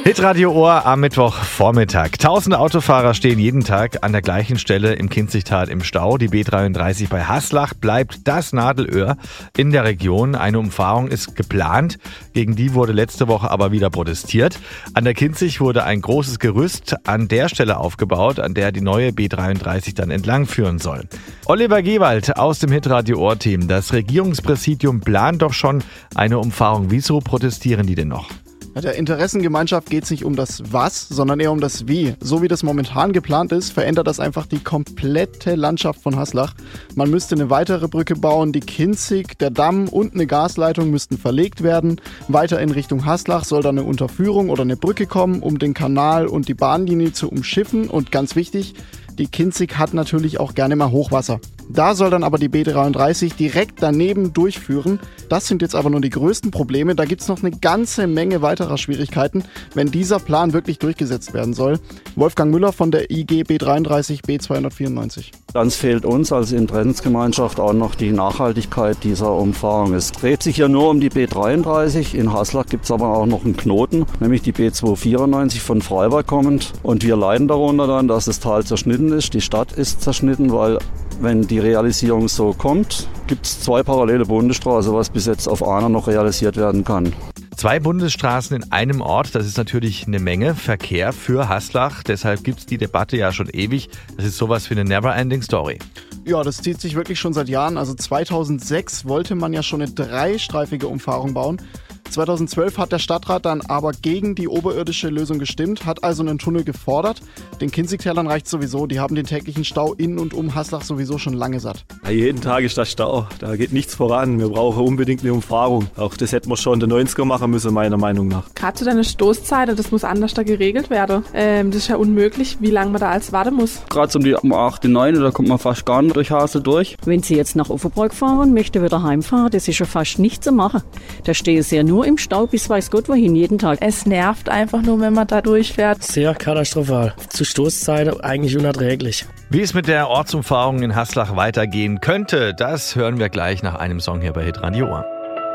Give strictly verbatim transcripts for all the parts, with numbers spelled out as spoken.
Hitradio Ohr am Mittwochvormittag. Tausende Autofahrer stehen jeden Tag an der gleichen Stelle im Kinzigtal im Stau. Die B dreiunddreißig bei Haslach bleibt das Nadelöhr in der Region. Eine Umfahrung ist geplant. Gegen die wurde letzte Woche aber wieder protestiert. An der Kinzig wurde ein großes Gerüst an der Stelle aufgebaut, an der die neue B dreiunddreißig dann entlang führen soll. Oliver Gewald aus dem Hitradio Ohr Team. Das Regierungspräsidium plant doch schon eine Umfahrung. Wieso protestieren die denn noch? Der Interessengemeinschaft geht es nicht um das Was, sondern eher um das Wie. So wie das momentan geplant ist, verändert das einfach die komplette Landschaft von Haslach. Man müsste eine weitere Brücke bauen, die Kinzig, der Damm und eine Gasleitung müssten verlegt werden. Weiter in Richtung Haslach soll dann eine Unterführung oder eine Brücke kommen, um den Kanal und die Bahnlinie zu umschiffen. Und ganz wichtig, die Kinzig hat natürlich auch gerne mal Hochwasser. Da soll dann aber die B dreiunddreißig direkt daneben durchführen. Das sind jetzt aber nur die größten Probleme. Da gibt es noch eine ganze Menge weiterer Schwierigkeiten, wenn dieser Plan wirklich durchgesetzt werden soll. Wolfgang Müller von der I G B dreiunddreißig B zweihundertvierundneunzig. Ganz fehlt uns als Interessensgemeinschaft auch noch die Nachhaltigkeit dieser Umfahrung. Es dreht sich ja nur um die B dreiunddreißig. In Haslach gibt es aber auch noch einen Knoten, nämlich die B zweihundertvierundneunzig von Freiberg kommend. Und wir leiden darunter dann, dass das Tal zerschnitten ist. Die Stadt ist zerschnitten, weil wenn die Realisierung so kommt, gibt es zwei parallele Bundesstraßen, was bis jetzt auf einer noch realisiert werden kann. Zwei Bundesstraßen in einem Ort, das ist natürlich eine Menge Verkehr für Haslach. Deshalb gibt es die Debatte ja schon ewig. Das ist sowas wie eine never-ending Story. Ja, das zieht sich wirklich schon seit Jahren. Also zweitausendsechs wollte man ja schon eine dreistreifige Umfahrung bauen. zweitausendzwölf hat der Stadtrat dann aber gegen die oberirdische Lösung gestimmt, hat also einen Tunnel gefordert. Den Kinzigtälern reicht sowieso, die haben den täglichen Stau in und um Haslach sowieso schon lange satt. Ja, jeden Tag ist das Stau, da geht nichts voran. Wir brauchen unbedingt eine Umfahrung. Auch das hätten wir schon in den neunziger machen müssen, meiner Meinung nach. Gerade zu deiner Stoßzeit, das muss anders da geregelt werden. Ähm, das ist ja unmöglich, wie lange man da als warten muss. Gerade um die um acht, neun, da kommt man fast gar nicht durch Hasel durch. Wenn Sie jetzt nach Uferbrück fahren, möchte wieder heimfahren, das ist ja fast nicht zu machen. Da stehe Sie ja nur im Stau bis weiß Gott wohin, jeden Tag. Es nervt einfach nur, wenn man da durchfährt. Sehr katastrophal. Zu Stoßzeit eigentlich unerträglich. Wie es mit der Ortsumfahrung in Haslach weitergehen könnte, das hören wir gleich nach einem Song hier bei Hitradio Ohr.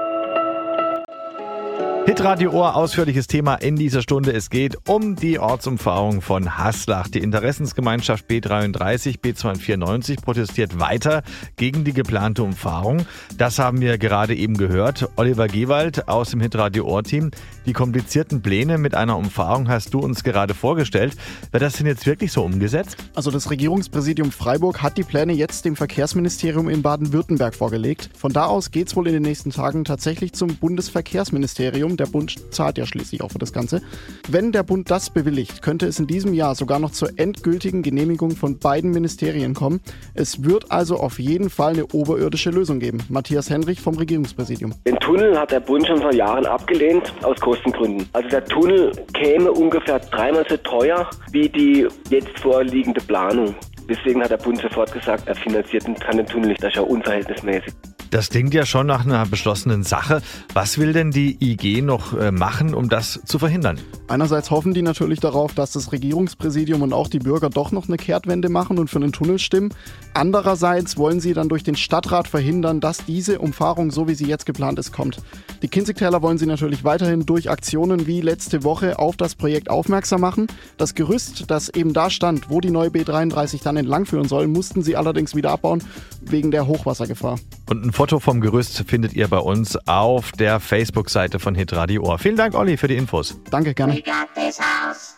Hitradio Ohr, ausführliches Thema in dieser Stunde. Es geht um die Ortsumfahrung von Haslach. Die Interessensgemeinschaft B dreiunddreißig B zweihundertvierundneunzig protestiert weiter gegen die geplante Umfahrung. Das haben wir gerade eben gehört. Oliver Gewald aus dem Hitradio Ohr Team. Die komplizierten Pläne mit einer Umfahrung hast du uns gerade vorgestellt. Wird das denn jetzt wirklich so umgesetzt? Also das Regierungspräsidium Freiburg hat die Pläne jetzt dem Verkehrsministerium in Baden-Württemberg vorgelegt. Von da aus geht es wohl in den nächsten Tagen tatsächlich zum Bundesverkehrsministerium. Der Bund zahlt ja schließlich auch für das Ganze. Wenn der Bund das bewilligt, könnte es in diesem Jahr sogar noch zur endgültigen Genehmigung von beiden Ministerien kommen. Es wird also auf jeden Fall eine oberirdische Lösung geben. Matthias Henrich vom Regierungspräsidium. Den Tunnel hat der Bund schon vor Jahren abgelehnt, aus Kostengründen. Also der Tunnel käme ungefähr dreimal so teuer wie die jetzt vorliegende Planung. Deswegen hat der Bund sofort gesagt, er finanziert kann den Tunnel nicht, das ist ja unverhältnismäßig. Das klingt ja schon nach einer beschlossenen Sache. Was will denn die I G noch machen, um das zu verhindern? Einerseits hoffen die natürlich darauf, dass das Regierungspräsidium und auch die Bürger doch noch eine Kehrtwende machen und für einen Tunnel stimmen. Andererseits wollen sie dann durch den Stadtrat verhindern, dass diese Umfahrung, so wie sie jetzt geplant ist, kommt. Die Kinzigtäler wollen sie natürlich weiterhin durch Aktionen wie letzte Woche auf das Projekt aufmerksam machen. Das Gerüst, das eben da stand, wo die neue B dreiunddreißig dann entlangführen soll, mussten sie allerdings wieder abbauen, wegen der Hochwassergefahr. Und ein Foto vom Gerüst findet ihr bei uns auf der Facebook-Seite von Hitradio Ohr. Vielen Dank, Olli, für die Infos. Danke, gerne.